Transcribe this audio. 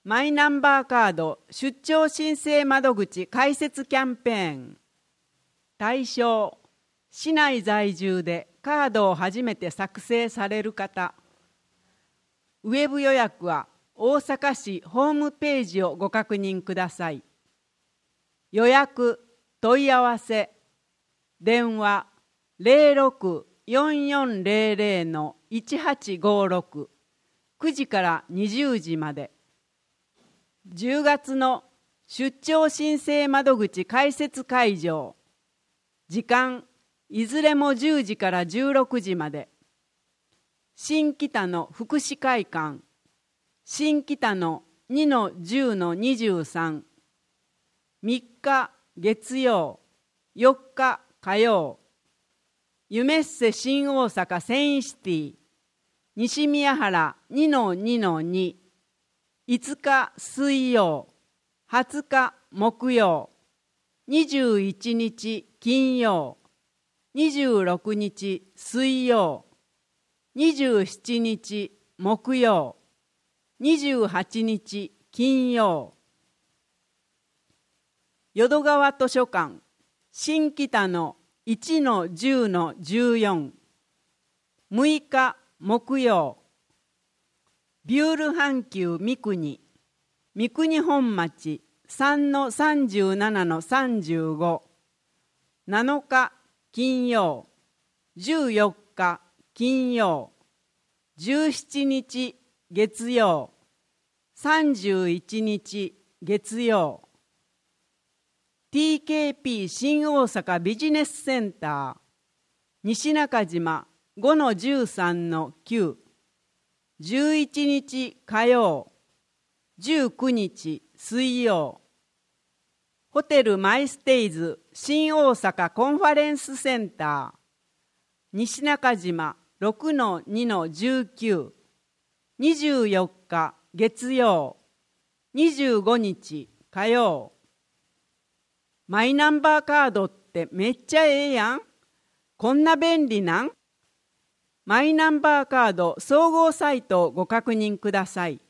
マイナンバーカード出張申請窓口開設キャンペーン。対象、市内在住でカードを初めて作成される方。ウェブ予約は大阪市ホームページをご確認ください。予約・問い合わせ電話06-4400-1856 9時から20時まで。10月の出張申請窓口開設会場。時間いずれも10時から16時まで。新北の福祉会館、新北の 2-10-23。3日月曜、4日火曜。ユメッセ新大阪セインシティ、西宮原 2-2-2。5日水曜、20日木曜、21日金曜、26日水曜、27日木曜、28日金曜。淀川図書館、新北の 1-10-14。6日木曜。ビュール阪急三国、三国本町 3-37-35。7日金曜、14日金曜、17日月曜、31日月曜。TKP 新大阪ビジネスセンター、西中島 5-13-9。11日火曜、19日水曜。ホテルマイステイズ新大阪コンファレンスセンター、西中島 6-2-19。24日月曜、25日火曜。マイナンバーカードってめっちゃええやん。こんな便利なん？マイナンバーカード総合サイトをご確認ください。